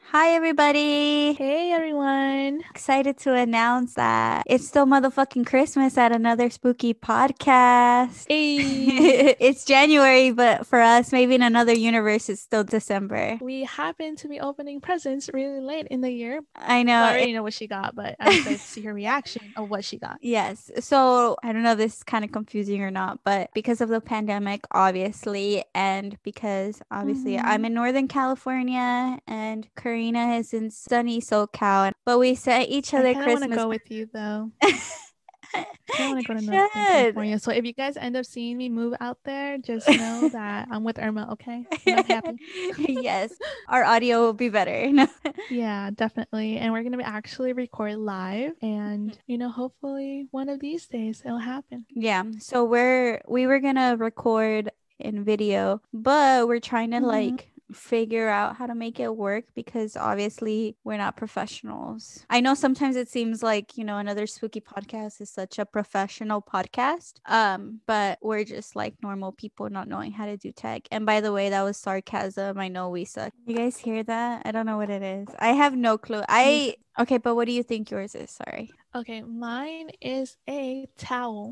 Hi, everybody. Hey everyone. Excited to announce that it's still motherfucking Christmas at another spooky podcast. Hey, It's January, but for us, maybe in another universe, it's still December. we happen to be opening presents really late in the year. I Well, I know. already know what she got, but I'm excited to see her reaction of what she got. Yes. So I don't know if this is kind of confusing or not, but because of the pandemic, obviously, and because obviously I'm Mm-hmm. in Northern California and Karina is in sunny SoCal, but we sent each I other kind of want to Christmas. go with you though. I kind of want to You go to Northern should. California. So if you guys end up seeing me move out there, just know that I'm with Irma, okay? And I'm happy. Yes, our audio will be better. No. Yeah, definitely. And we're going to actually record live and, hopefully one of these days it'll happen. Yeah, so we were gonna record in video, but we're trying to Mm-hmm. like figure out how to make it work because obviously we're not professionals. I know sometimes it seems like, another spooky podcast is such a professional podcast. But we're just like normal people not knowing how to do tech. And by the way, that was sarcasm. I know we suck. You guys hear that? I don't know what it is. I have no clue. We I Okay, but what do you think yours is? Sorry. Okay, mine is a towel.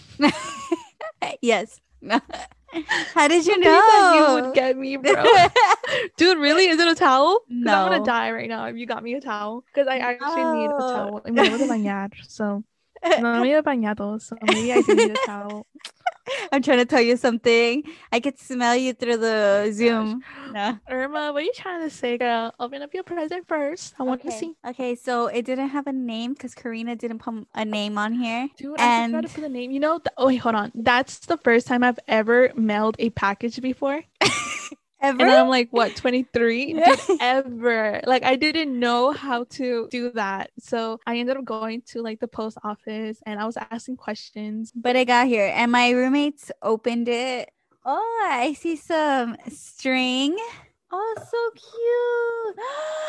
Yes. How did you Somebody thought you would know? get me, bro. Dude, really? Is it a towel? Because I'm gonna No. die right now if you got me a towel. Because I actually need a No. towel. Me debo de bañar. So, no me he bañado. So maybe I do need a towel. I'm trying to tell you something. I could smell you through Oh the my gosh. Zoom. No. Irma, what are you trying to say, girl? Open up your present first. I want to Okay. see. Okay, so it didn't have a name because Karina didn't put a name on here. Dude, I forgot to And put the name. Oh, wait, hold on. That's the first time I've ever mailed a package before. ever? And I'm like, what, 23? Yeah. Dude, ever. Like, I didn't know how to do that. So I ended up going to like the post office and I was asking questions. But it got here, and my roommates opened it. Oh, I see some string. Oh, so cute.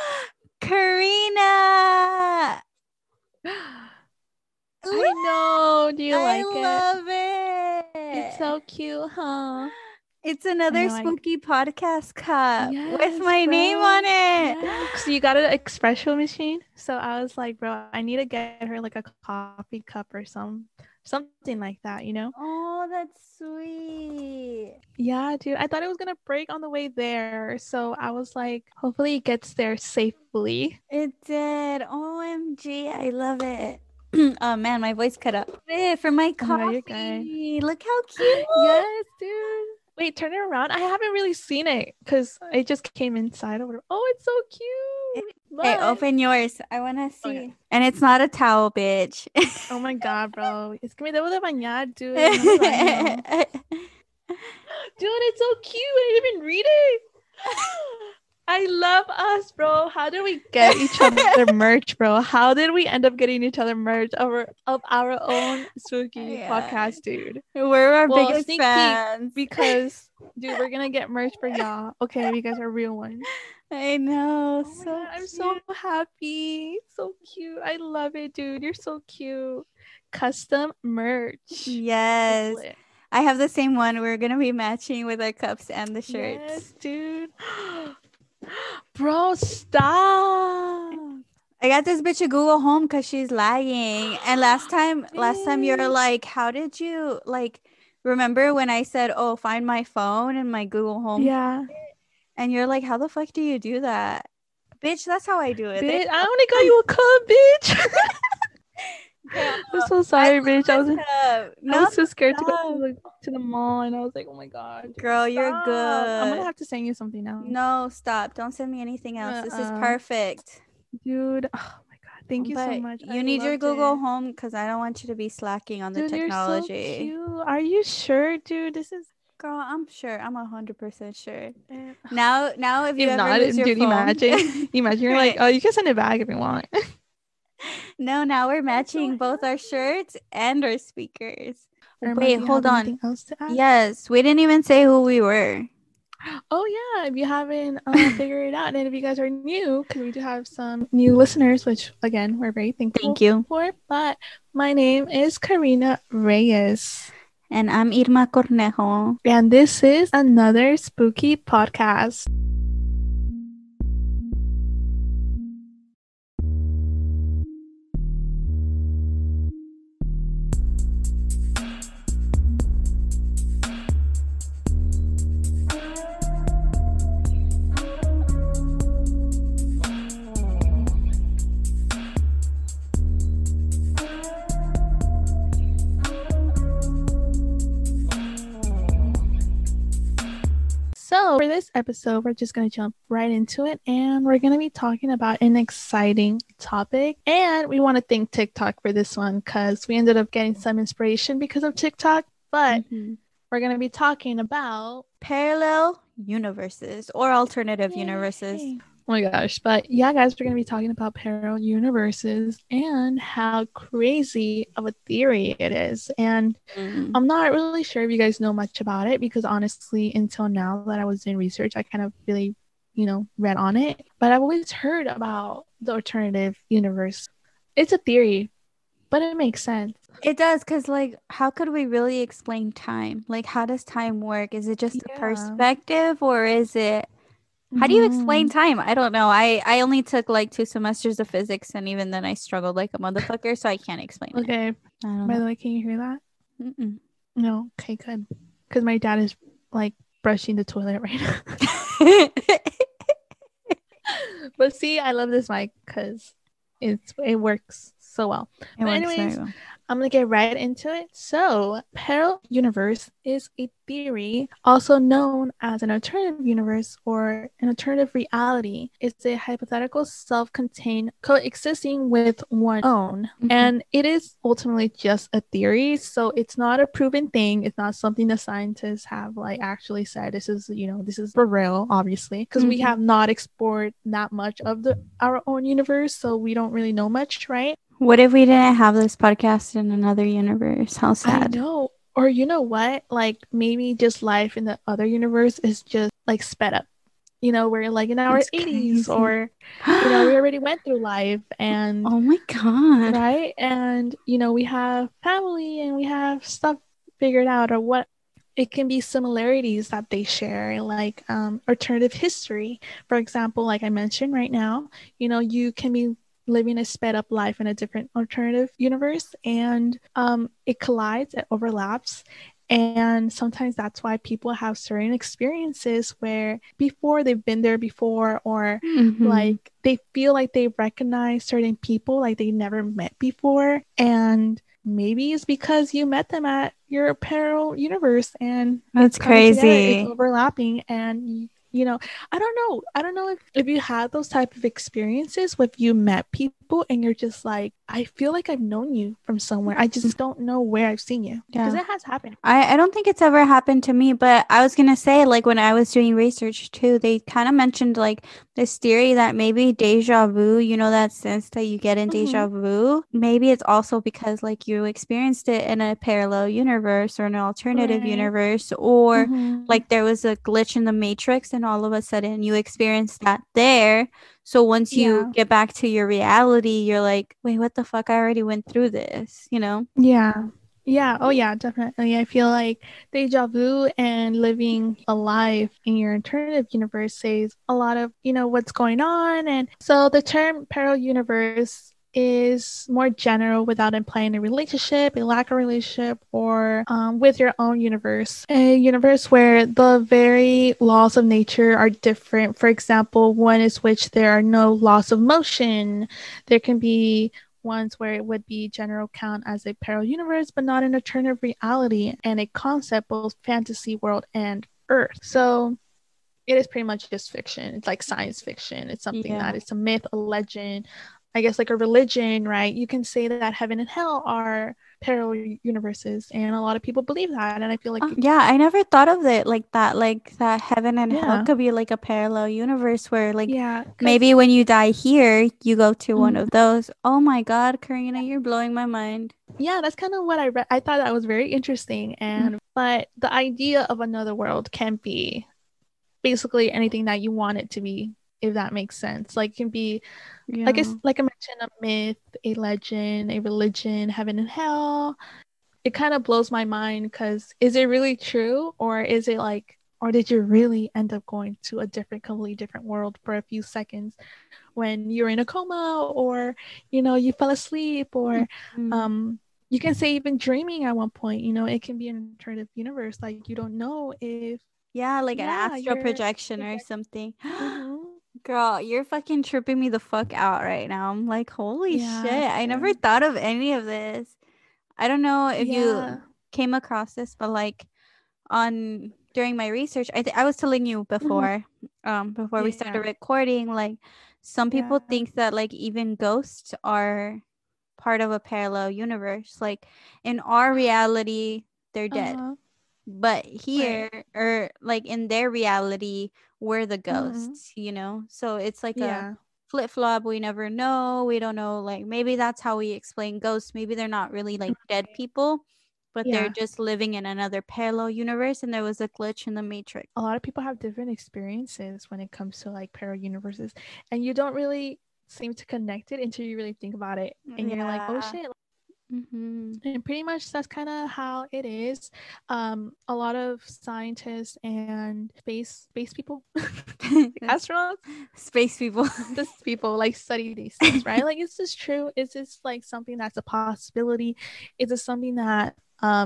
Karina. I Look, know. Do you I like it? love It's it. so cute, huh? It's I another know. spooky podcast cup with Yes, my name on bro. it. Yes. So you got an espresso machine. So I was like, bro, I need to get her like a coffee cup or something like that. Oh, that's sweet. Yeah, dude. I thought it was gonna break on the way there. So I was like, hopefully it gets there safely. It did. OMG, I love it. Oh man, my voice cut up. For my Oh my god, you're good. coffee. Look how cute. Yes, dude. Wait, turn it around. I haven't really seen it because it just came inside or whatever. Oh, it's so cute. Hey, But open yours. I want to okay. see. And it's not a towel, bitch. Oh my god, bro. Es que me debo de bañar, dude. No me baño. Dude, it's so cute. I didn't even read it. I love us, bro. How did we get each other merch, bro? How did we end up getting each other merch of our own spooky Yeah. podcast, dude? We're our Well, biggest sneak peek fans. because, dude, we're gonna get merch for y'all. Okay, you guys are real ones. I know. Oh my So god, I'm so cute. happy. So cute. I love it, dude. You're so cute. Custom merch. It's Yes. lit. I have the same one. We're going to be matching with our cups and the shirts. Yes, dude. Bro, stop. I got this bitch a Google Home because she's lagging. And last time you're Bitch. like, how did you like remember when I said, oh, find my phone and my Google Home? Yeah. And you're like, how the fuck do you do that? Bitch, that's how I do it. Bitch, I only got you a cup, bitch. Girl, I'm so I sorry, love bitch. this cup. I No, was so scared to go stop. to the mall and I was like, oh my god, dude, Girl, you're stop. I'm gonna good. have to send you something else. No, stop. Don't send me anything else. This is Uh-uh. perfect. Dude, oh my god, thank you so But much. I you need your loved Google it. Home because I don't want you to be slacking on the Dude, you're so technology. cute. Are you sure, dude? This is Girl, I'm sure. I'm 100% sure. eh, Now, if you if ever not, lose your dude, phone, imagine you're like, oh, you can send it back if you want. no, now we're I'm so matching both our happy. shirts and our speakers. Irma, Wait, do you have hold on. anything else to add? Yes, we didn't even say who we were. Oh yeah, if you haven't figured it out, and if you guys are new, because we do have some new listeners, which again we're very Thank thankful you. for. But my name is Karina Reyes, And I'm Irma Cornejo. and this is another spooky podcast. episode, we're just going to jump right into it. And we're going to be talking about an exciting topic. And we want to thank TikTok for this one because we ended up getting some inspiration because of TikTok. But we're going to be talking about parallel universes or alternative universes. Oh my gosh. But yeah, guys, we're going to be talking about parallel universes and how crazy of a theory it is. And I'm not really sure if you guys know much about it because honestly, until now that I was doing research, I kind of really, read on it. But I've always heard about the alternative universe. It's a theory, but it makes sense. It does, because like, how could we really explain time? Like, how does time work? Is it just a perspective, or is it... How do you explain time? I don't know. I only took like 2 semesters of physics, and even then I struggled like a motherfucker, so I can't explain it. Okay. By the way, can you hear that? No? Okay, good. Because my dad is like brushing the toilet right now. But see, I love this mic because it works so well. But anyways, I'm going to get right into it. So, parallel universe is a theory, also known as an alternative universe or an alternative reality. It's a hypothetical self-contained coexisting with one's own. And it is ultimately just a theory. So it's not a proven thing. It's not something the scientists have like actually said. This is for real, obviously, because we have not explored that much of our own universe. So we don't really know much, right? What if we didn't have this podcast in another universe? How sad. I know. Or you know what? Like maybe just life in the other universe is just like sped up. We're like in our 80s or, we already went through life and... Oh my God. Right? And, we have family and we have stuff figured out or what it can be similarities that they share, like alternative history. For example, like I mentioned right now, you can be living a sped up life in a different alternative universe and it collides, it overlaps. And sometimes that's why people have certain experiences where before they've been there before or like they feel like they recognize certain people like they never met before. And maybe it's because you met them at your parallel universe and that's crazy. Together, it's overlapping and I don't know if you had those type of experiences where you met people and you're just like, I feel like I've known you from somewhere. I just don't know where I've seen you. Because it has happened. I don't think it's ever happened to me, but I was going to say, like, when I was doing research too, they kind of mentioned like this theory that maybe deja vu, that sense that you get in deja vu, maybe it's also because like you experienced it in a parallel universe or an alternative universe, or like there was a glitch in the matrix and all of a sudden you experienced that there. So once you get back to your reality, you're like, wait, what the fuck? I already went through this, Yeah. Oh, yeah, definitely. I feel like deja vu and living a life in your alternative universe says a lot of, what's going on. And so the term parallel universe is more general without implying a relationship, a lack of relationship, or with your own universe. A universe where the very laws of nature are different. For example, one is which there are no laws of motion. There can be ones where it would be general count as a parallel universe, but not an alternative reality and a concept both fantasy world and Earth. So it is pretty much just fiction. It's like science fiction. It's something that it's a myth, a legend, I guess like a religion, right? You can say that heaven and hell are parallel universes, and a lot of people believe that. And I feel like I never thought of it like that heaven and hell could be like a parallel universe where like maybe when you die here you go to one of those. Oh my God, Karina, you're blowing my mind. Yeah, that's kind of what I read. I thought that was very interesting. And but the idea of another world can be basically anything that you want it to be, if that makes sense. Like it can be like I mentioned, a myth, a legend, a religion, heaven and hell. It kind of blows my mind because is it really true, or is it like, or did you really end up going to a completely different world for a few seconds when you're in a coma, or you fell asleep, or you can say even dreaming at one point. It can be an alternative universe. Like you don't know if like an astral projection or something. Girl, you're fucking tripping me the fuck out right now. I'm like, holy shit. I never thought of any of this. I don't know if you came across this, but like on during my research, I was telling you before, before we started recording, like some people think that like even ghosts are part of a parallel universe. Like in our reality, they're dead. But here, or like in their reality, we're the ghosts, you know? So it's like a flip-flop. We never know. We don't know, like maybe that's how we explain ghosts. Maybe they're not really like dead people, but they're just living in another parallel universe, and there was a glitch in the matrix. A lot of people have different experiences when it comes to like parallel universes, and you don't really seem to connect it until you really think about it, and you're like, oh shit. And pretty much that's kind of how it is. A lot of scientists and space people, astronauts, space people, this people like study these things, right? Like, is this true? Is this like something that's a possibility? Is it something that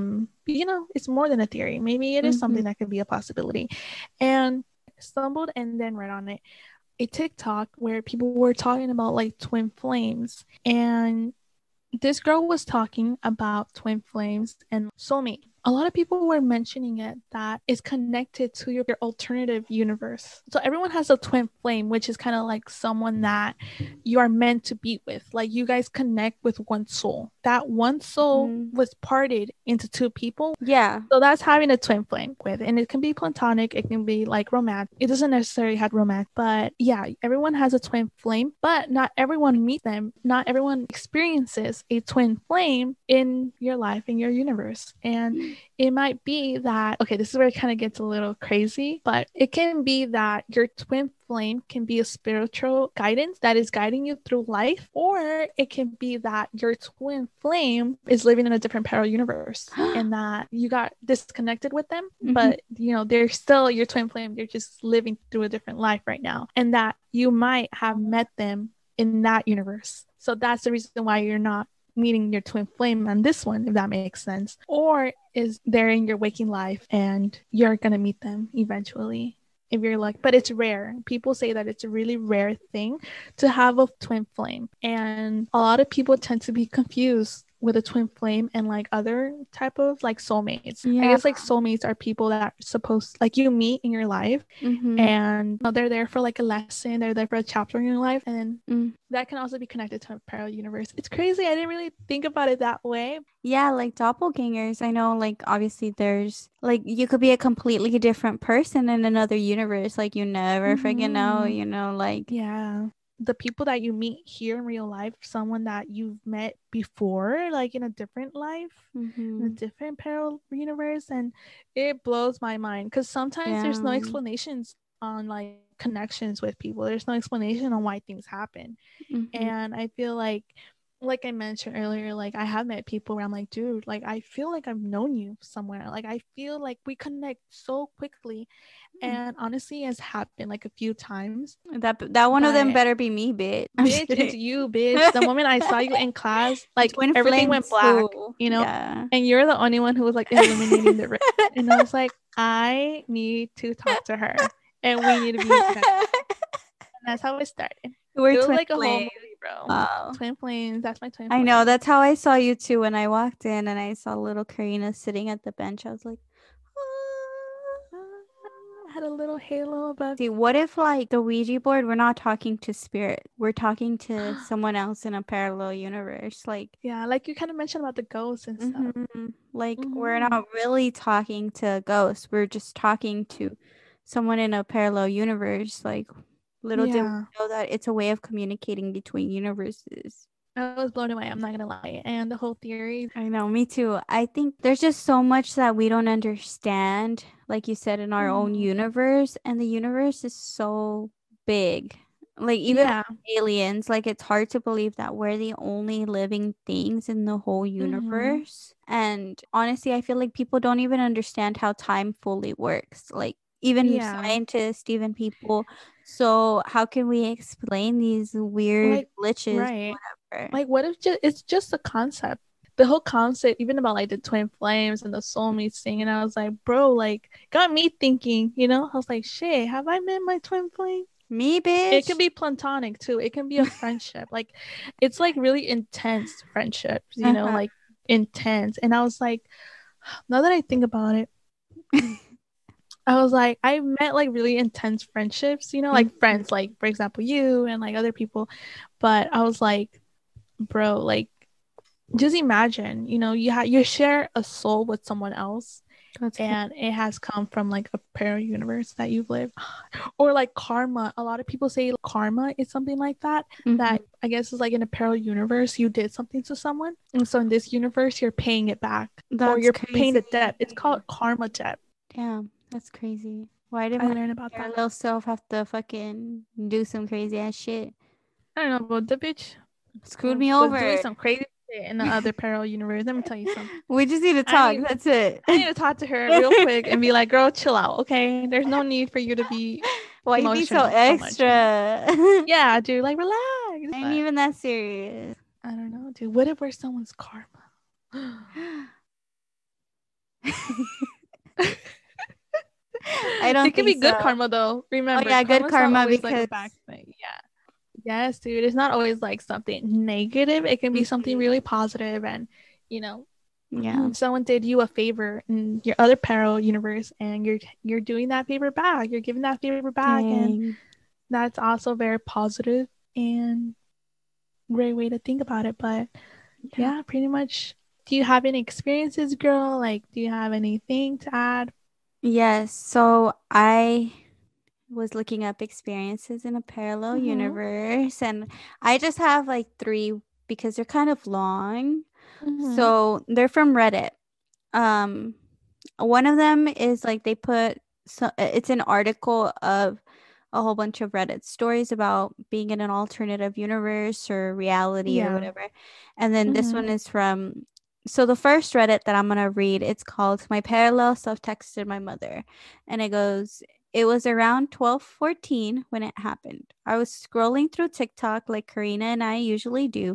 you know, it's more than a theory? Maybe it is something that could be a possibility. And stumbled and then read on it a TikTok where people were talking about like twin flames, and this girl was talking about twin flames and soulmate. A lot of people were mentioning it that is connected to your alternative universe. So everyone has a twin flame, which is kind of like someone that you are meant to be with. Like you guys connect with one soul. That one soul was parted into two people. Yeah. So that's having a twin flame with, and it can be platonic. It can be like romantic. It doesn't necessarily have romance, but yeah, everyone has a twin flame, but not everyone meets them. Not everyone experiences a twin flame in your life, in your universe. And it might be that, okay, this is where it kind of gets a little crazy, but it can be that your twin flame can be a spiritual guidance that is guiding you through life, or it can be that your twin flame is living in a different parallel universe and that you got disconnected with them, but you know, they're still your twin flame. They're just living through a different life right now, and that you might have met them in that universe. So that's the reason why you're not meeting your twin flame on this one, if that makes sense. Or is they're in your waking life and you're gonna meet them eventually if you're like, but it's rare. People say that it's a really rare thing to have a twin flame, and a lot of people tend to be confused with a twin flame and like other type of like soulmates. I guess like soulmates are people that are supposed, like, you meet in your life and they're there for like a lesson, they're there for a chapter in your life, and that can also be connected to a parallel universe. It's crazy. I didn't really think about it that way. Yeah, like doppelgangers. I know, like, obviously there's like, you could be a completely different person in another universe. Like, you never freaking know, you know, like, yeah, the people that you meet here in real life, someone that you've met before, like in a different life, in a different parallel universe. And it blows my mind because sometimes there's no explanations on like connections with people. There's no explanation on why things happen. And I feel like I mentioned earlier, like I have met people where I'm like, dude, like I feel like I've known you somewhere. Like I feel like we connect so quickly. And honestly, has happened like a few times. That one of them better be me, bitch. Bitch, it's you, bitch. The moment I saw you in class, like Twin everything went black, you know? And you're the only one who was like illuminating the room. And I was like, I need to talk to her and we need to be connected. And that's how it started. We're it was twin like a flames. whole movie, bro. Wow. Twin flames. That's my twin I flame. know. That's how I saw you too when I walked in and I saw little Karina sitting at the bench. I was like, I had a little halo above. See, what if like the Ouija board, we're not talking to spirit, we're talking to someone else in a parallel universe? Like, yeah, like you kind of mentioned about the ghosts and stuff. Like, we're not really talking to ghosts, we're just talking to someone in a parallel universe. Like, little did we know that it's a way of communicating between universes. I was blown away, I'm not gonna lie. And the whole theory, I know, me too. I think there's just so much that we don't understand, like you said, in our own universe, and the universe is so big. Like, even with aliens, like, it's hard to believe that we're the only living things in the whole universe. And honestly, I feel like people don't even understand how time fully works. Like, even scientists, even people. So how can we explain these weird glitches? Whatever. Like, what if it's just a concept? The whole concept, even about like the twin flames and the soulmates thing, and I was like, bro, like, got me thinking. You know, I was like, shit, have I met my twin flame? Me, bitch. It can be platonic too. It can be a friendship. Like, it's like really intense friendships. You know, like intense. And I was like, now that I think about it, I was like, I met like really intense friendships, you know, like friends, like for example, you and like other people. But I was like, bro, like just imagine, you know, you share a soul with someone else, That's and it has come from like a parallel universe that you've lived. Or like karma. A lot of people say karma is something like that, that I guess is like in a parallel universe you did something to someone, and so in this universe you're paying it back, or That's you're paying crazy. the debt. It's called karma debt. Damn, that's crazy. Why did I my learned about that. parallel self have to fucking do some crazy ass shit? I don't know, but the bitch Screwed me was doing over. some crazy shit in the other parallel universe. Let me tell you something. We just need to talk. That's it. I need to talk to her real quick and be like, girl, chill out, okay? There's no need for you to be Why you be so emotional so much. extra? Yeah, dude, like relax. Ain't even that serious. I don't know, dude. What if we're someone's karma? I don't It can think be good so. karma though. Remember, Oh yeah, good karma's karma not always because like a bad thing. Yeah. Yes, dude. It's not always like something negative. It can be something really positive, and you know, yeah, someone did you a favor in your other parallel universe, and you're doing that favor back. You're giving that favor back, and dang. that's also very positive and great way to think about it. But yeah, pretty much. Do you have any experiences, girl? Like, do you have anything to add? Yes, so I was looking up experiences in a parallel Mm-hmm. universe, and I just have like three because they're kind of long. Mm-hmm. So they're from Reddit. Um, one of them is like they put so it's an article of a whole bunch of Reddit stories about being in an alternative universe or reality or Yeah. whatever. And then this Mm-hmm. one is from so the first Reddit that I'm gonna read, it's called My Parallel Self Texted My Mother. And it goes, it was around 12:14 when it happened. I was scrolling through TikTok like Karina and I usually do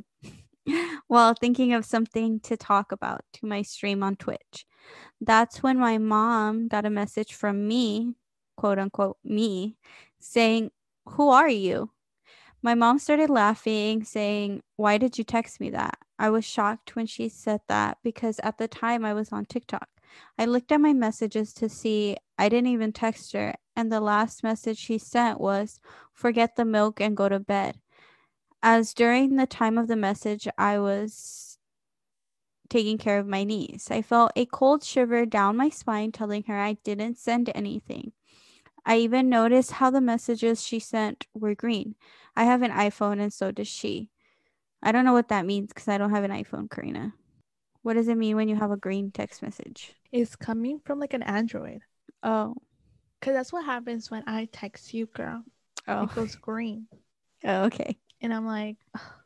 while thinking of something to talk about to my stream on Twitch. That's when my mom got a message from me, quote unquote, me, saying, "Who are you?" My mom started laughing, saying, "Why did you text me that?" I was shocked when she said that because at the time I was on TikTok. I looked at my messages to see I didn't even text her, and the last message she sent was, "Forget the milk and go to bed." As during the time of the message, I was taking care of my niece. I felt a cold shiver down my spine, telling her I didn't send anything. I even noticed how the messages she sent were green. I have an iPhone and so does she. I don't know what that means because I don't have an iPhone, Karina. What does it mean when you have a green text message? It's coming from like an Android. Oh, Cause that's what happens when I text you, girl. oh, It goes green. oh okay. And I'm like,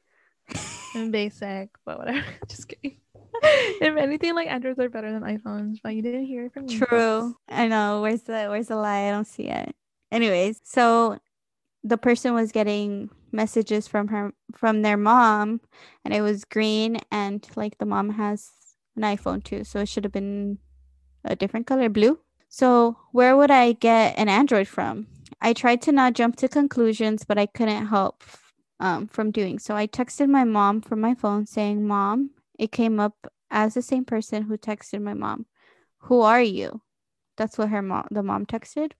I'm basic, but whatever. Just kidding. If anything, like Androids are better than iPhones, but you didn't hear it from me, True. folks. I know. Where's the lie? I don't see it. Anyways, so the person was getting messages from their mom and it was green and like the mom has an iPhone too, so it should have been a different color, blue. So where would I get an Android from? I tried to not jump to conclusions, but I couldn't help from doing so. I texted my mom from my phone saying, "Mom," it came up as the same person who texted my mom. "Who are you?" That's what the mom texted.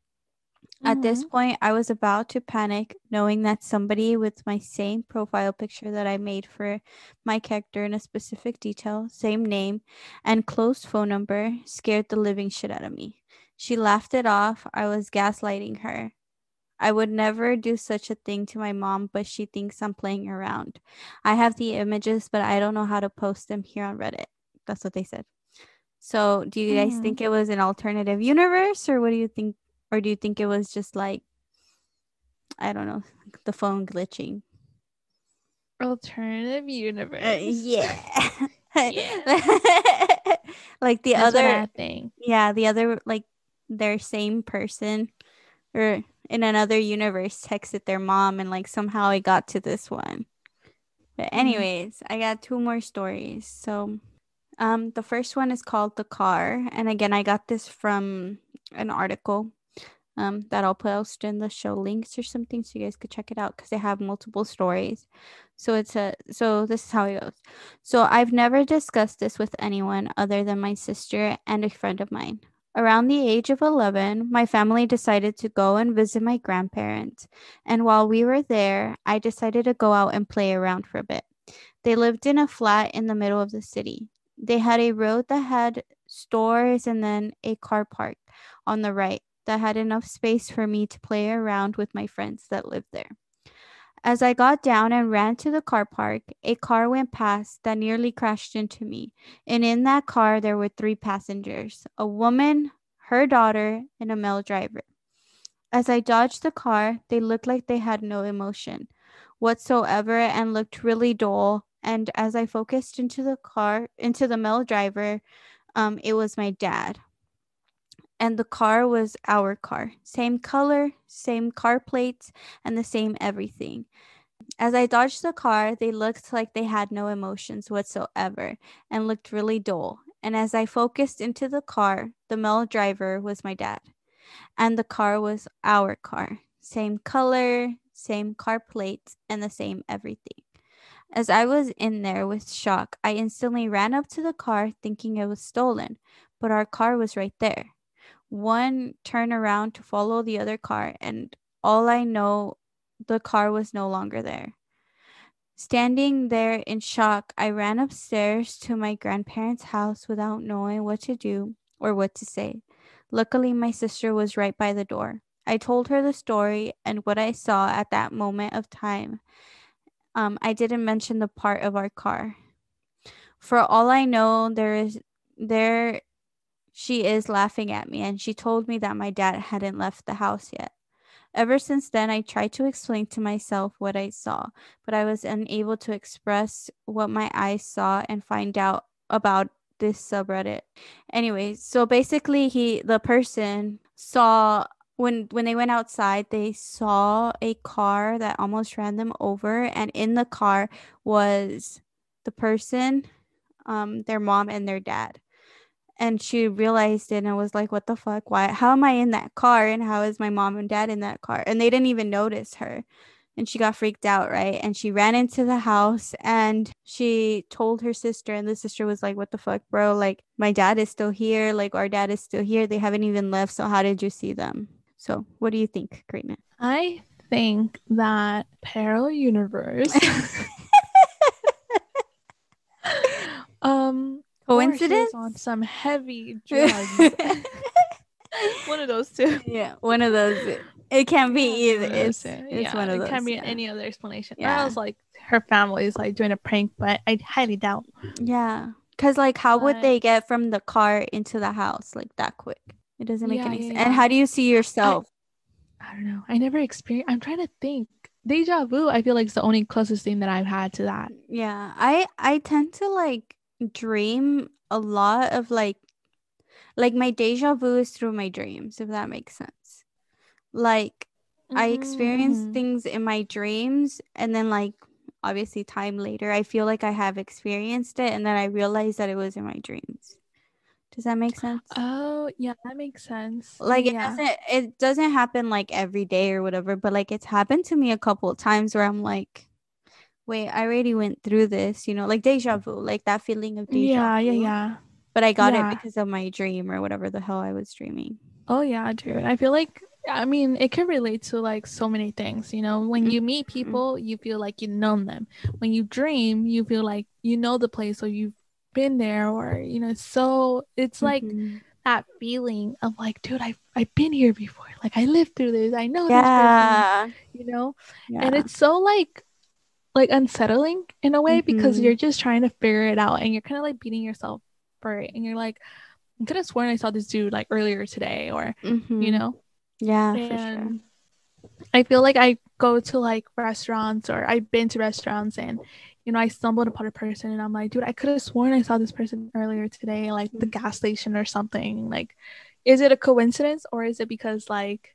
At this Mm-hmm. point, I was about to panic, knowing that somebody with my same profile picture that I made for my character in a specific detail, same name, and closed phone number scared the living shit out of me. She laughed it off. I was gaslighting her. I would never do such a thing to my mom, but she thinks I'm playing around. I have the images, but I don't know how to post them here on Reddit. That's what they said. So, do you guys Mm-hmm. think it was an alternative universe, or what do you think? Or do you think it was just like, I don't know, the phone glitching? Alternative universe. Yeah. Yeah. Like the That's what other, I think. yeah, the other, like their same person or in another universe texted their mom and like somehow it got to this one. But Mm-hmm. anyways, I got two more stories. So, the first one is called The Car. And again, I got this from an article that I'll post in the show links or something so you guys could check it out because they have multiple stories. So this is how it goes. So I've never discussed this with anyone other than my sister and a friend of mine. Around the age of 11, my family decided to go and visit my grandparents. And while we were there, I decided to go out and play around for a bit. They lived in a flat in the middle of the city. They had a road that had stores and then a car park on the right that had enough space for me to play around with my friends that lived there. As I got down and ran to the car park, a car went past that nearly crashed into me. And in that car, there were three passengers: a woman, her daughter, and a male driver. As I dodged the car, they looked like they had no emotion whatsoever and looked really dull. And as I focused into the car, into the male driver, it was my dad. And the car was our car. Same color, same car plates, and the same everything. As I dodged the car, they looked like they had no emotions whatsoever and looked really dull. And as I focused into the car, the male driver was my dad. And the car was our car. Same color, same car plates, and the same everything. As I was in there with shock, I instantly ran up to the car thinking it was stolen, but our car was right there. One turned around to follow the other car, and all I know, the car was no longer there. Standing there in shock, I ran upstairs to my grandparents' house without knowing what to do or what to say. Luckily, my sister was right by the door. I told her the story and what I saw at that moment of time. I didn't mention the part of our car. For all I know, there she is laughing at me, and she told me that my dad hadn't left the house yet. Ever since then, I tried to explain to myself what I saw, but I was unable to express what my eyes saw and find out about this subreddit. Anyways, so basically the person saw when they went outside, they saw a car that almost ran them over, and in the car was the person, their mom and their dad. And she realized it and was like, what the fuck? Why? How am I in that car? And how is my mom and dad in that car? And they didn't even notice her. And she got freaked out, right? And she ran into the house and she told her sister. And the sister was like, what the fuck, bro? Like, my dad is still here. Like, our dad is still here. They haven't even left. So, how did you see them? So, what do you think, Karina? I think that parallel universe. Coincidence? On some heavy drugs. One of those two. Yeah, one of those. It can't be either. It's one of those. It can't be any other explanation. Yeah. Or else like her family is like doing a prank, but I highly doubt. Yeah. Because like how would they get from the car into the house like that quick? It doesn't make any sense. And how do you see yourself? I don't know. I never experienced. I'm trying to think. Deja vu, I feel like, is the only closest thing that I've had to that. Yeah. I tend to like dream a lot of like my deja vu is through my dreams, if that makes sense. Like I experience things in my dreams and then like obviously time later I feel like I have experienced it and then I realize that it was in my dreams. Does that make sense? Oh, yeah, that makes sense. Like it doesn't happen like every day or whatever, but like it's happened to me a couple of times where I'm like, wait, I already went through this, like deja vu, like that feeling of deja vu. Yeah. But I got it because of my dream or whatever the hell I was dreaming. Oh yeah, dude. I feel like, I mean, it can relate to like so many things, when you meet people, you feel like you know them. When you dream, you feel like you know the place or you've been there, or so it's like that feeling of like, dude, I've been here before. Like I lived through this. I know this person, and it's so like unsettling in a way because you're just trying to figure it out and you're kind of like beating yourself for it, and you're like, I could have sworn I saw this dude like earlier today, or yeah, and for sure. I feel like I go to like restaurants, or I've been to restaurants, and I stumbled upon a person and I'm like, dude, I could have sworn I saw this person earlier today, like the gas station or something. Like, is it a coincidence or is it because like,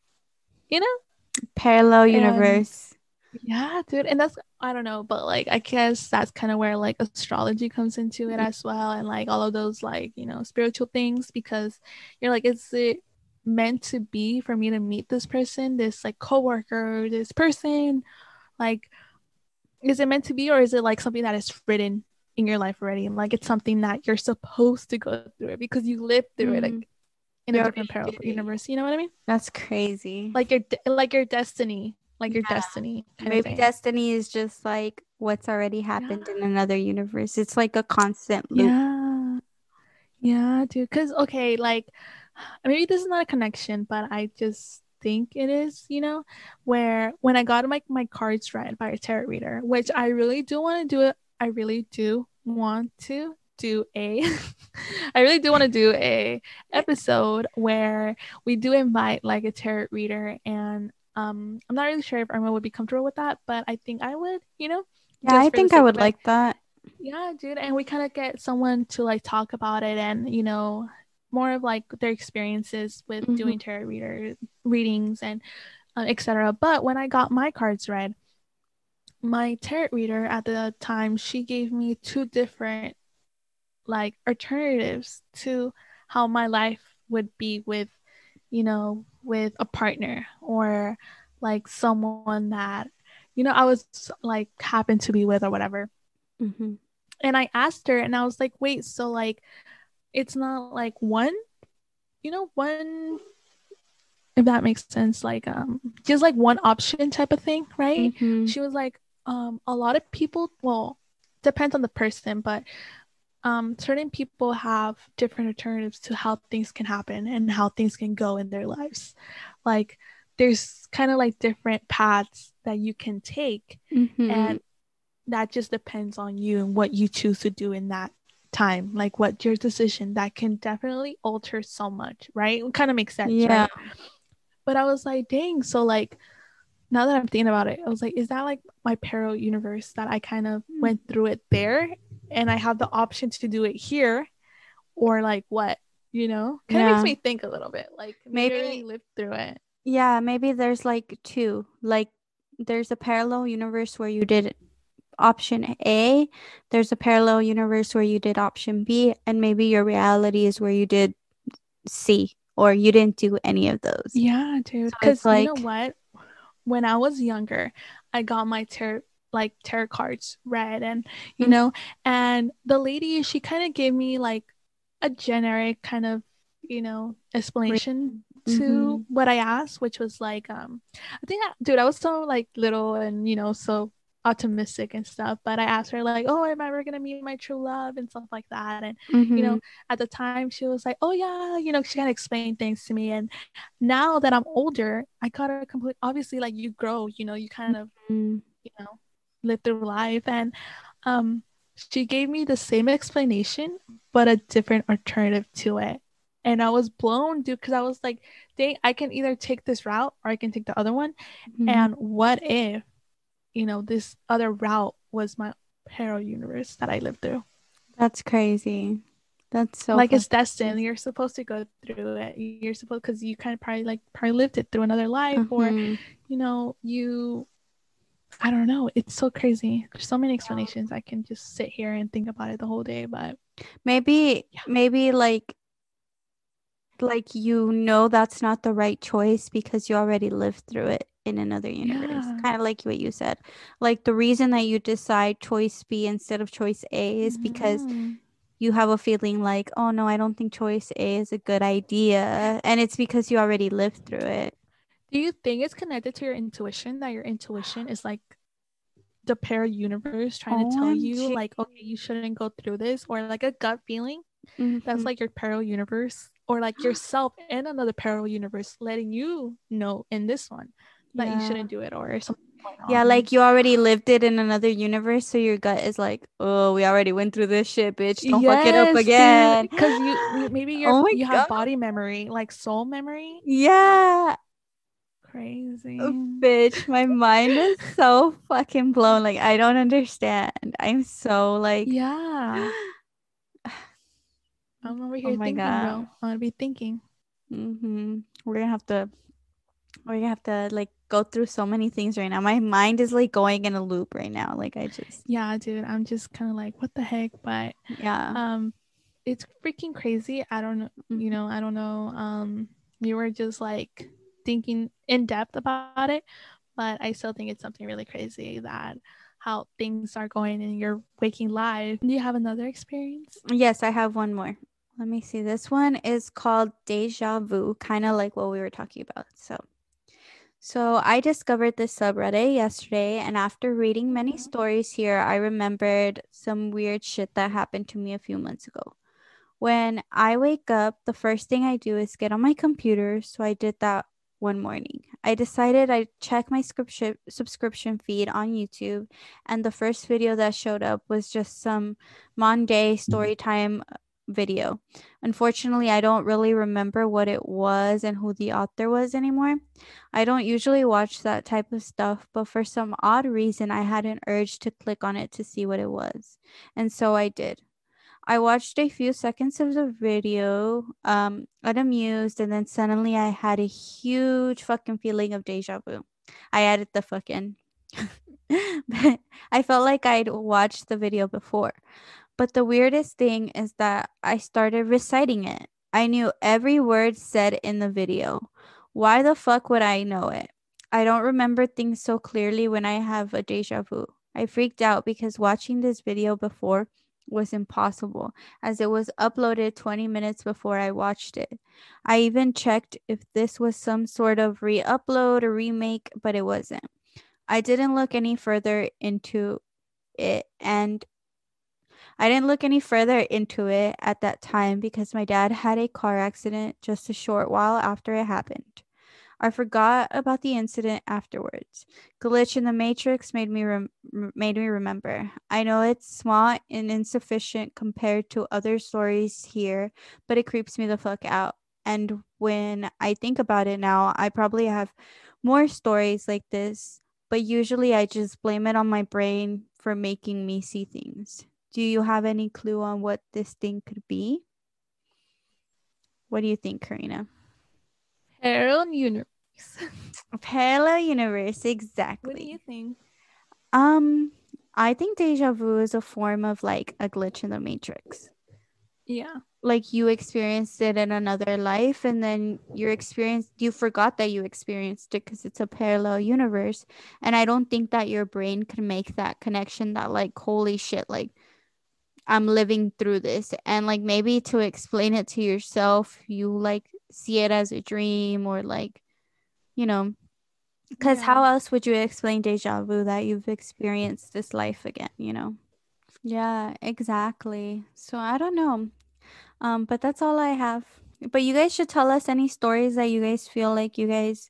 parallel universe? Yeah, dude. And that's, I don't know, but like I guess that's kind of where like astrology comes into it as well, and like all of those like spiritual things, because you're like, is it meant to be for me to meet this person, this like coworker, this person? Like, is it meant to be, or is it like something that is written in your life already, and like it's something that you're supposed to go through it because you lived through it? Like, in a different parallel universe. You know what I mean? That's crazy. Like your destiny, like your Yeah. destiny kind of Maybe thing. destiny is just like what's already happened in another universe. It's like a constant loop. Yeah. Yeah, dude. Because, okay, like, maybe this is not a connection, but I just think it is, you know, where when I got my cards read by a tarot reader, which I really do want to do it. I really do want to do a I really do want to do a episode where we do invite like a tarot reader, and I'm not really sure if Irma would be comfortable with that, but I think I would, you know, Yeah, I think I would like that. Yeah, dude. And we kind of get someone to like talk about it and, you know, more of like their experiences with doing tarot readings and etc. But when I got my cards read, my tarot reader at the time, she gave me two different like alternatives to how my life would be with, you know, with a partner or like someone that, you know, I was like happened to be with or whatever. And I asked her and I was like, wait, so like it's not like one, you know, one, if that makes sense, like just like one option type of thing, right? She was like, a lot of people, well, depends on the person, but certain people have different alternatives to how things can happen and how things can go in their lives. Like there's kind of like different paths that you can take, and that just depends on you and what you choose to do in that time, like what your decision that can definitely alter so much, right? It kind of makes sense, right? But I was like, dang, so like now that I'm thinking about it, I was like, is that like my parallel universe that I kind of went through it there and I have the option to do it here, or like what, you know? Kind of makes me think a little bit, like maybe I really lived through it. Yeah, maybe there's like two, like there's a parallel universe where you did option A, there's a parallel universe where you did option B, and maybe your reality is where you did C or you didn't do any of those. Yeah, dude. Because so like, you know what? When I was younger, I got my tarot cards read, and you know, and the lady, she kind of gave me like a generic kind of, you know, explanation to what I asked, which was like I think dude, I was so like little and, you know, so optimistic and stuff, but I asked her like, oh, am I ever gonna meet my true love and stuff like that, and you know, at the time she was like, oh yeah, you know, she kind of explained things to me. And now that I'm older, I gotta complete, obviously, like you grow, you know, you kind of you know, live through life, and she gave me the same explanation but a different alternative to it. And I was blown, dude, because I was like, dang, I can either take this route or I can take the other one. And what if, you know, this other route was my parallel universe that I lived through? That's crazy. That's so like it's destined. You're supposed to go through it. You're supposed, because you kind of probably lived it through another life, or you know, I don't know. It's so crazy. There's so many explanations. I can just sit here and think about it the whole day, but maybe like you know that's not the right choice because you already lived through it in another universe. Kind of like what you said. Like the reason that you decide choice B instead of choice A is because you have a feeling like, oh no, I don't think choice A is a good idea, and it's because you already lived through it. Do you think it's connected to your intuition, that your intuition is like the parallel universe trying to tell you like, okay, you shouldn't go through this, or like a gut feeling that's like your parallel universe, or like yourself in another parallel universe letting you know in this one that you shouldn't do it, or something going on? Yeah, like you already lived it in another universe, so your gut is like, oh, we already went through this shit, bitch, don't fuck it up again. Because you maybe you have body memory, like soul memory. Yeah. Crazy. Bitch, my mind is so fucking blown. Like, I don't understand. I'm so like, yeah. I'm over here thinking, bro. I'm gonna be thinking. We're gonna have to like go through so many things right now. My mind is like going in a loop right now. Like yeah, dude, I'm just kind of like, what the heck? But yeah, it's freaking crazy. I don't know, you know, I don't know. You were just like thinking in depth about it, but I still think it's something really crazy that how things are going in your waking life. Do you have another experience? Yes, I have one more. Let me see. This one is called Deja Vu, kind of like what we were talking about. So I discovered this subreddit yesterday, and after reading many stories here, I remembered some weird shit that happened to me a few months ago. When I wake up, the first thing I do is get on my computer, so I did that one morning. I decided I'd check my subscription feed on YouTube, and the first video that showed up was just some Monday story time video. Unfortunately, I don't really remember what it was and who the author was anymore. I don't usually watch that type of stuff, but for some odd reason, I had an urge to click on it to see what it was. And so I did. I watched a few seconds of the video, unamused, and then suddenly I had a huge fucking feeling of deja vu. I added the fucking. But I felt like I'd watched the video before. But the weirdest thing is that I started reciting it. I knew every word said in the video. Why the fuck would I know it? I don't remember things so clearly when I have a deja vu. I freaked out because watching this video before was impossible, as it was uploaded 20 minutes before I watched it. I even checked if this was some sort of re-upload or remake, but it wasn't. I didn't look any further into it, and I didn't look any further into it at that time because my dad had a car accident just a short while after it happened. I forgot about the incident afterwards. Glitch in the Matrix made me remember. I know it's small and insufficient compared to other stories here, but it creeps me the fuck out. And when I think about it now, I probably have more stories like this, but usually I just blame it on my brain for making me see things. Do you have any clue on what this thing could be? What do you think, Karina? Parallel universe. A parallel universe, exactly. What do you think? I think deja vu is a form of like a glitch in the matrix. Yeah. Like you experienced it in another life, and then you forgot that you experienced it because it's a parallel universe. And I don't think that your brain can make that connection that like, holy shit, like I'm living through this. And like maybe to explain it to yourself, you like see it as a dream or like, you know, because how else would you explain deja vu that you've experienced this life again, you know? Yeah, exactly. So I don't know. But that's all I have. But you guys should tell us any stories that you guys feel like you guys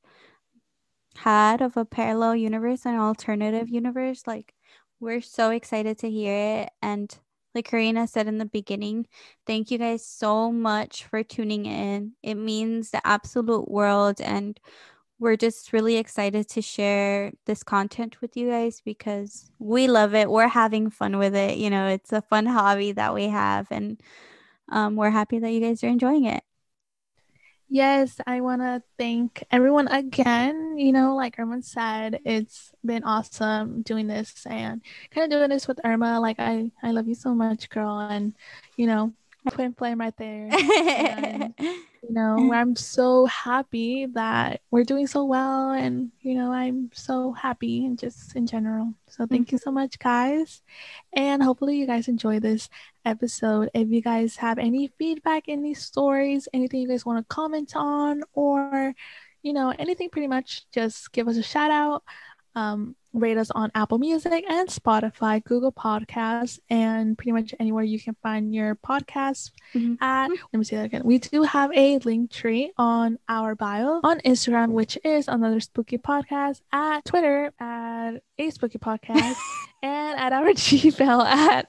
had of a parallel universe, an alternative universe. Like, we're so excited to hear it. And like Karina said in the beginning, thank you guys so much for tuning in. It means the absolute world. And we're just really excited to share this content with you guys because we love it. We're having fun with it. You know, it's a fun hobby that we have. And we're happy that you guys are enjoying it. Yes, I want to thank everyone again. You know, like Irma said, it's been awesome doing this and kind of doing this with Irma. Like, I love you so much, girl. And, you know, twin flame right there. And, you know, I'm so happy that we're doing so well. And, you know, I'm so happy and just in general. So thank you so much, guys. And hopefully you guys enjoy this episode. If you guys have any feedback, any stories, anything you guys want to comment on, or, you know, anything pretty much, just give us a shout out. Rate us on Apple Music and Spotify, Google Podcasts, and pretty much anywhere you can find your podcasts at. Let me say that again. We do have a link tree on our bio on Instagram, which is Another Spooky Podcast, at Twitter at A Spooky Podcast, and at our Gmail at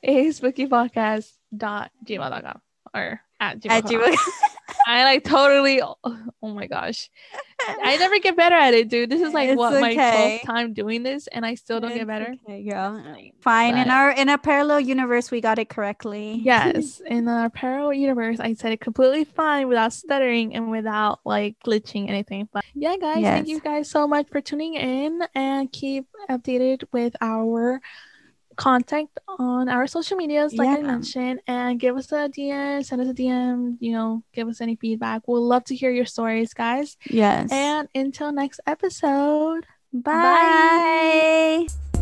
aspookypodcast.gmail.com or at gmail.com. I like totally, oh my gosh. I never get better at it, dude. This is like my 12th time doing this and I still don't get better. Okay, girl. Fine. But in a parallel universe, we got it correctly. Yes. In our parallel universe, I said it completely fine without stuttering and without like glitching anything. But yeah, guys, thank you guys so much for tuning in and keep updated with our contact on our social medias, like I mentioned, and give us a DM, send us a DM, you know, give us any feedback. We'll love to hear your stories, guys. Yes. And until next episode, bye.